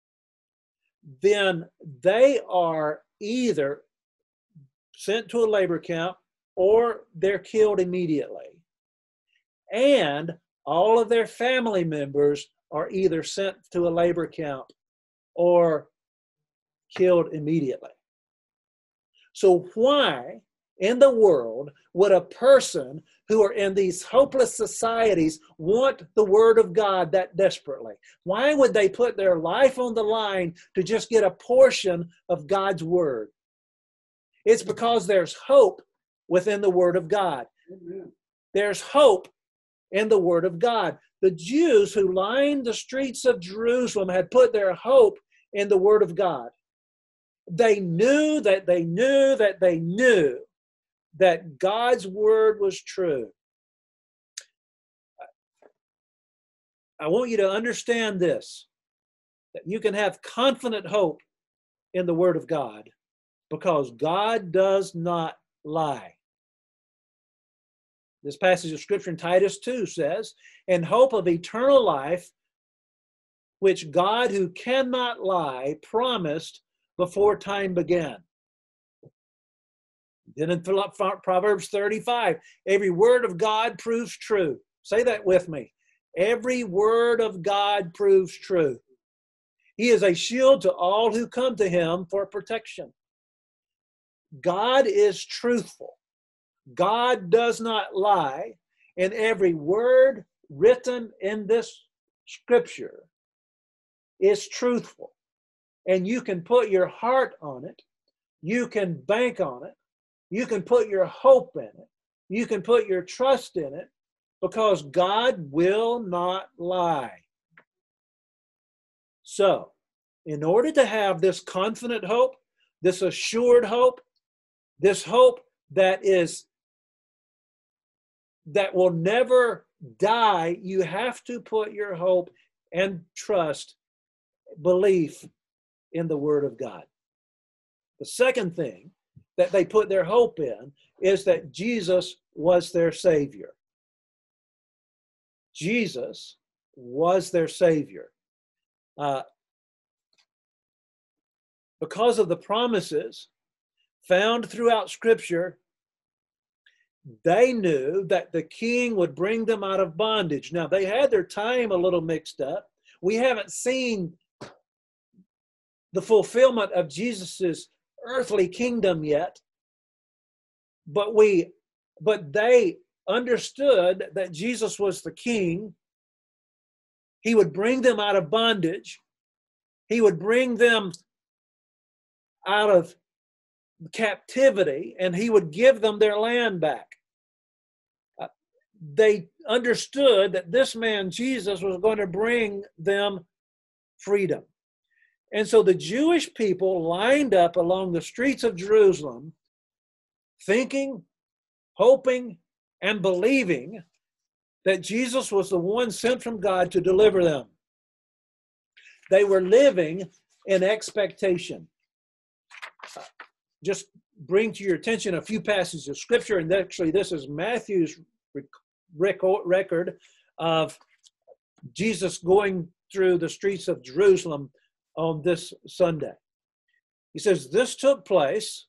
then they are either sent to a labor camp or they're killed immediately. And all of their family members are either sent to a labor camp or killed immediately. So why in the world would a person who are in these hopeless societies want the word of God that desperately? Why would they put their life on the line to just get a portion of God's word? It's because there's hope within the word of God. Amen. There's hope in the word of God. The Jews who lined the streets of Jerusalem had put their hope in the word of God. They knew that they knew that they knew that God's word was true. I want you to understand this, that you can have confident hope in the word of God because God does not lie. This passage of scripture in Titus 2 says, in hope of eternal life, which God who cannot lie promised before time began. Then in Proverbs 35, every word of God proves true. Say that with me. Every word of God proves true. He is a shield to all who come to him for protection. God is truthful. God does not lie. And every word written in this scripture is truthful. And you can put your heart on it. You can bank on it. You can put your hope in it. You can put your trust in it because God will not lie. So, in order to have this confident hope, this assured hope, this hope that will never die, you have to put your hope and trust, belief in the Word of God. The second thing that they put their hope in is that Jesus was their Savior. Jesus was their Savior. Because of the promises found throughout Scripture they knew that the king would bring them out of bondage. Now, they had their time a little mixed up. We haven't seen the fulfillment of Jesus's earthly kingdom yet, but they understood that Jesus was the king. He would bring them out of bondage. He would bring them out of captivity, and he would give them their land back. They understood that this man, Jesus, was going to bring them freedom. And so the Jewish people lined up along the streets of Jerusalem, thinking, hoping, and believing that Jesus was the one sent from God to deliver them. They were living in expectation. Just bring to your attention a few passages of scripture, and actually this is Matthew's record of Jesus going through the streets of Jerusalem on this Sunday. He says, this took place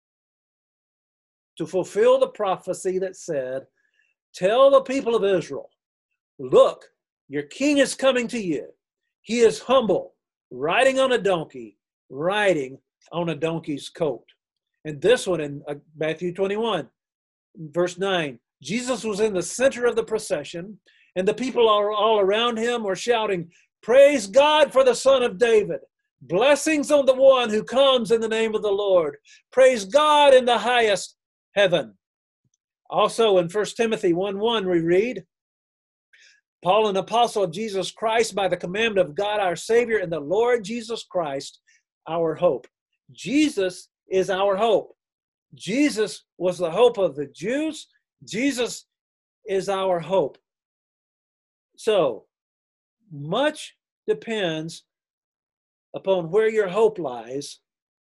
to fulfill the prophecy that said, tell the people of Israel, look, your king is coming to you. He is humble, riding on a donkey, riding on a donkey's coat. And this one in Matthew 21, verse 9, Jesus was in the center of the procession, and the people all around him were shouting, praise God for the Son of David. Blessings on the one who comes in the name of the Lord. Praise God in the highest heaven. Also in 1 Timothy 1:1 we read, Paul, an apostle of Jesus Christ, by the commandment of God our Savior and the Lord Jesus Christ, our hope. Jesus is our hope. Jesus was the hope of the Jews. Jesus is our hope. So, much depends upon where your hope lies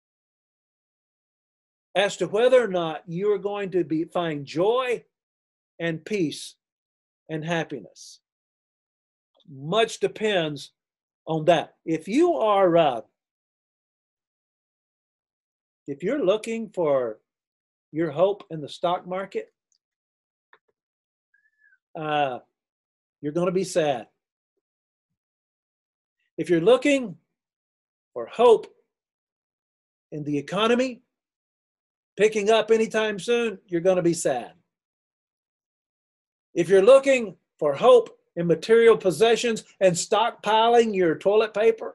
as to whether or not you are going to find joy and peace and happiness. Much depends on that. If you're looking for your hope in the stock market, you're going to be sad. If you're looking for hope in the economy picking up anytime soon, you're going to be sad. If you're looking for hope in material possessions and stockpiling your toilet paper,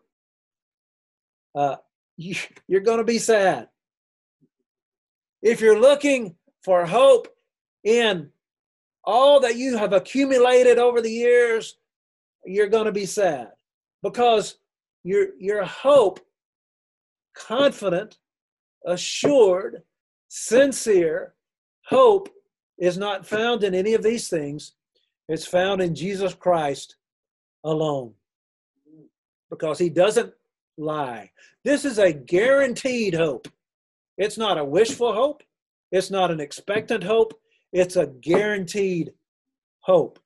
you're going to be sad. If you're looking for hope in all that you have accumulated over the years, you're going to be sad. Because your hope, confident, assured, sincere hope is not found in any of these things. It's found in Jesus Christ alone. Because he doesn't lie. This is a guaranteed hope. It's not a wishful hope. It's not an expectant hope. It's a guaranteed hope.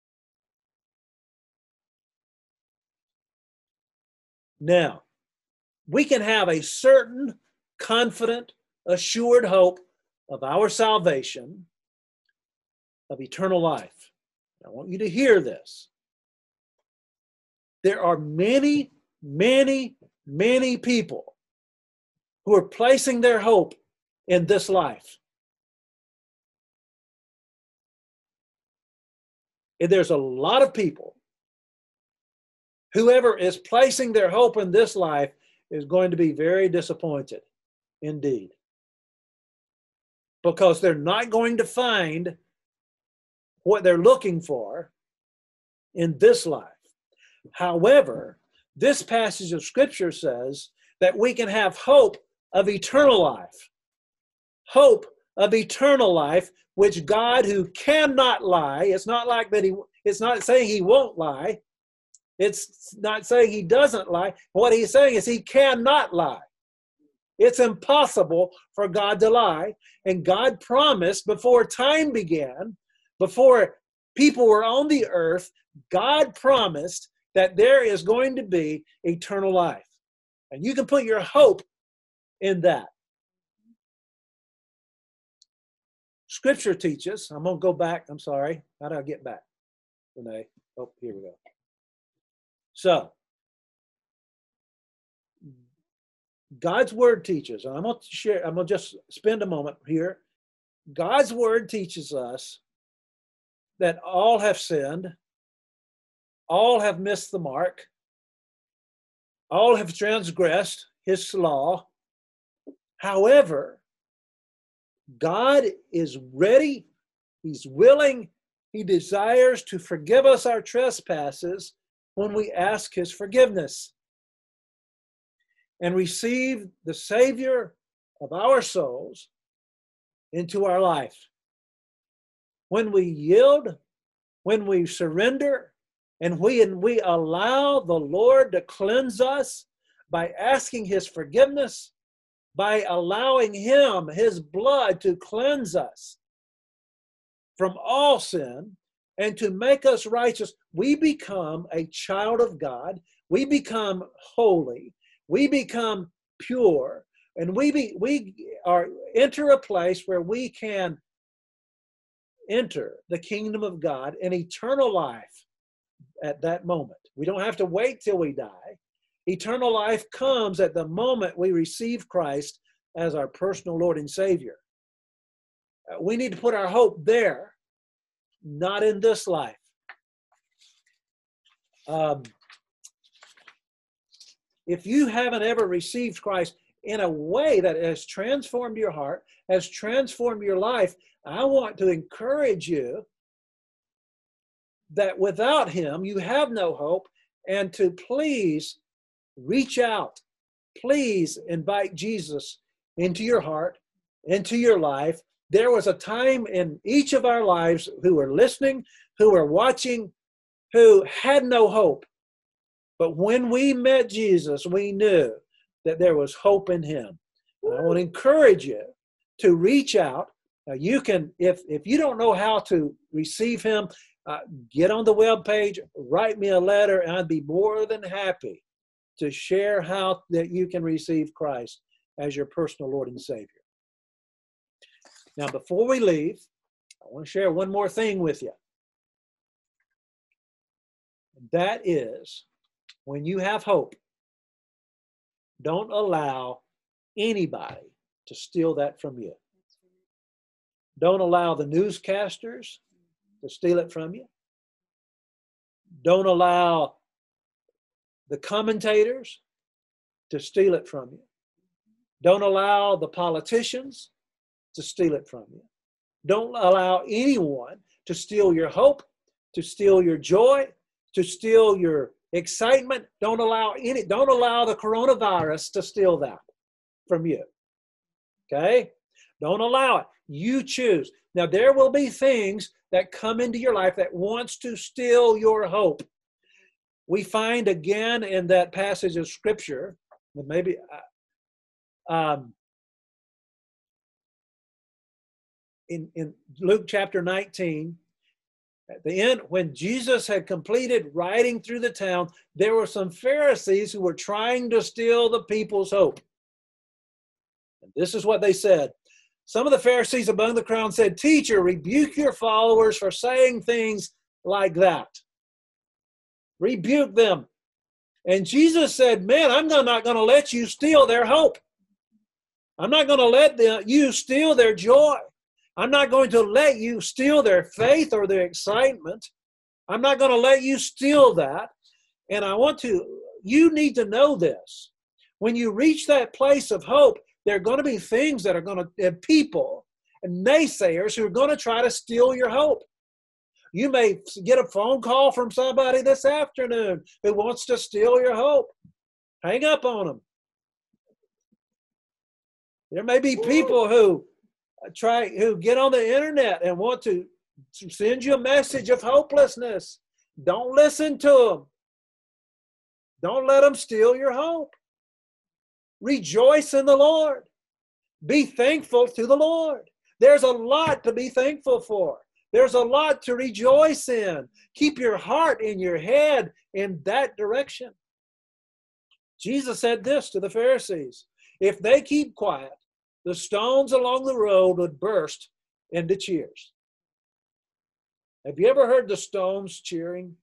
Now, we can have a certain, confident, assured hope of our salvation, of eternal life. I want you to hear this. There are many, many, many people who are placing their hope in this life. And there's a lot of people, whoever is placing their hope in this life is going to be very disappointed indeed. Because they're not going to find what they're looking for in this life. However, this passage of Scripture says that we can have hope of eternal life. Hope of eternal life, which God, who cannot lie, it's not like that it's not saying he won't lie. It's not saying he doesn't lie. What he's saying is he cannot lie. It's impossible for God to lie. And God promised before time began, before people were on the earth, God promised that there is going to be eternal life. And you can put your hope in that. Scripture teaches, I'm going to go back. I'm sorry. How do I get back, Renee? Oh, here we go. So, God's word teaches, and I'm going to just spend a moment here. God's word teaches us that all have sinned, all have missed the mark, all have transgressed his law. However, God is ready, he's willing, he desires to forgive us our trespasses when we ask his forgiveness and receive the Savior of our souls into our life. When we yield, when we surrender, and we allow the Lord to cleanse us by asking his forgiveness, by allowing him, his blood, to cleanse us from all sin and to make us righteous, we become a child of God. We become holy. We become pure. And we enter a place where we can enter the kingdom of God in eternal life at that moment. We don't have to wait till we die. Eternal life comes at the moment we receive Christ as our personal Lord and Savior. We need to put our hope there, not in this life. If you haven't ever received Christ in a way that has transformed your heart, has transformed your life, I want to encourage you that without him, you have no hope, and to please reach out. Please invite Jesus into your heart, into your life. There was a time in each of our lives who were listening, who were watching, who had no hope. But when we met Jesus, we knew that there was hope in him. And I want to encourage you to reach out. Now you can, if you don't know how to receive him, get on the webpage, write me a letter, and I'd be more than happy to share how that you can receive Christ as your personal Lord and Savior. Now, before we leave, I want to share one more thing with you. That is, when you have hope, don't allow anybody to steal that from you. Don't allow the newscasters to steal it from you. Don't allow the commentators to steal it from you. Don't allow the politicians to steal it from you. Don't allow anyone to steal your hope, to steal your joy, to steal your excitement. Don't allow the coronavirus to steal that from you. Okay? Don't allow it. You choose. Now, there will be things that come into your life that wants to steal your hope. We find again in that passage of Scripture, maybe in Luke chapter 19, at the end, when Jesus had completed riding through the town, there were some Pharisees who were trying to steal the people's hope. And this is what they said. Some of the Pharisees among the crowd said, "Teacher, rebuke your followers for saying things like that." Rebuke them. And Jesus said, "Man, I'm not going to let you steal their hope. I'm not going to let you steal their joy. I'm not going to let you steal their faith or their excitement. I'm not going to let you steal that." And you need to know this. When you reach that place of hope, there are going to be things that are going to have people and naysayers who are going to try to steal your hope. You may get a phone call from somebody this afternoon who wants to steal your hope. Hang up on them. There may be people who get on the internet and want to send you a message of hopelessness. Don't listen to them. Don't let them steal your hope. Rejoice in the Lord. Be thankful to the Lord. There's a lot to be thankful for. There's a lot to rejoice in. Keep your heart and your head in that direction. Jesus said this to the Pharisees: if they keep quiet, the stones along the road would burst into cheers. Have you ever heard the Stones cheering?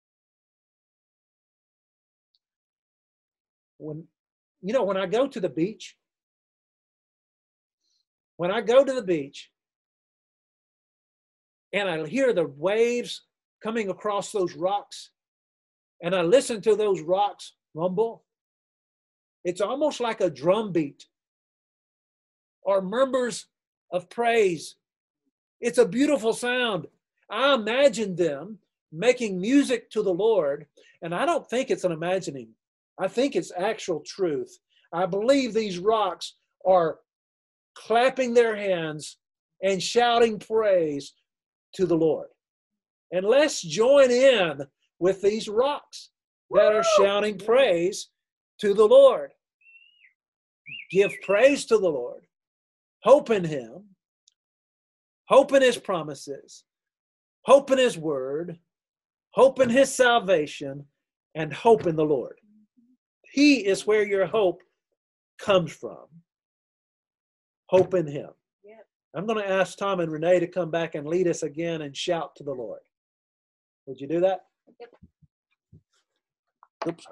When I go to the beach, and I hear the waves coming across those rocks, and I listen to those rocks rumble, it's almost like a drum beat or murmurs of praise. It's a beautiful sound. I imagine them making music to the Lord, and I don't think it's an imagining. I think it's actual truth. I believe these rocks are clapping their hands and shouting praise to the Lord. And let's join in with these rocks that are shouting praise to the Lord. Give praise to the Lord. Hope in Him. Hope in His promises. Hope in His word. Hope in His salvation. And hope in the Lord. He is where your hope comes from. Hope in Him. Yep. I'm going to ask Tom and Renee to come back and lead us again and shout to the Lord. Would you do that? Yep. Oops.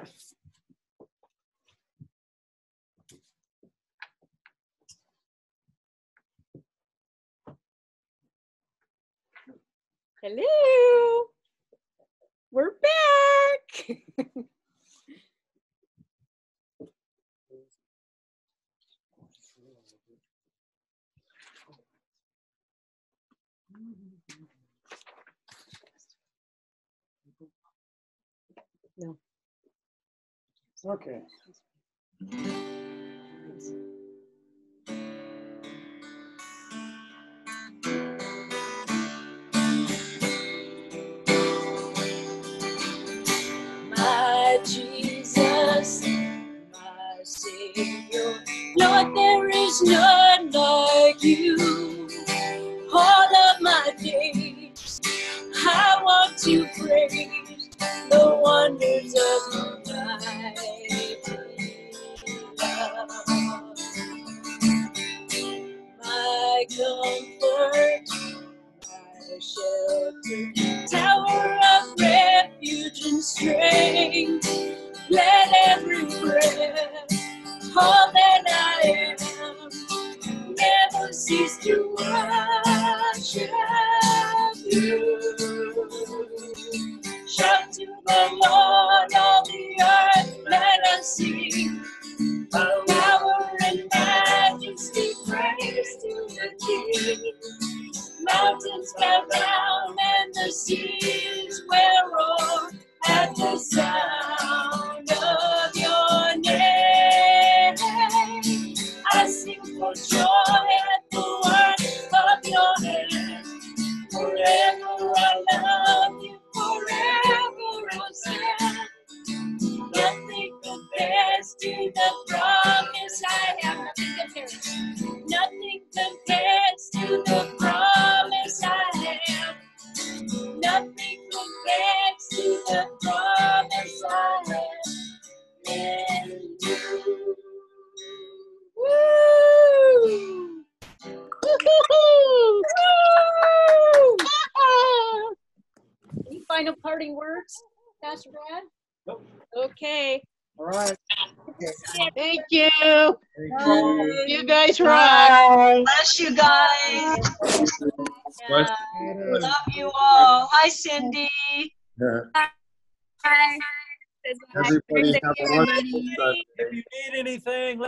Hello. We're back. No. Okay. My Jesus, my Savior, Lord, there is none like you. All of my days, I want to praise the wonders of your mighty love. My comfort, my shelter, tower of refuge and strength. Let every breath, all that I am, never cease to worship you. Shout to the Lord, all the earth, let us sing. Power and majesty, praise to the King. Mountains bow down and the seas will roar at the sound of your name. I sing for joy at the work of your hand. Forever I love you, forever I'll stand. Nothing compares to the promise I have. Nothing compares to the promise I have. Nothing compares to the promise I have in you. Woo! Woo-hoo-hoo! Woo! Any final parting words, Pastor Brad? Nope. Okay. All right. Thank you. Thank You guys rock. Bless you guys. Bless Love you all. Hi, Cindy. Everybody have a wonderful Sunday. If you need anything,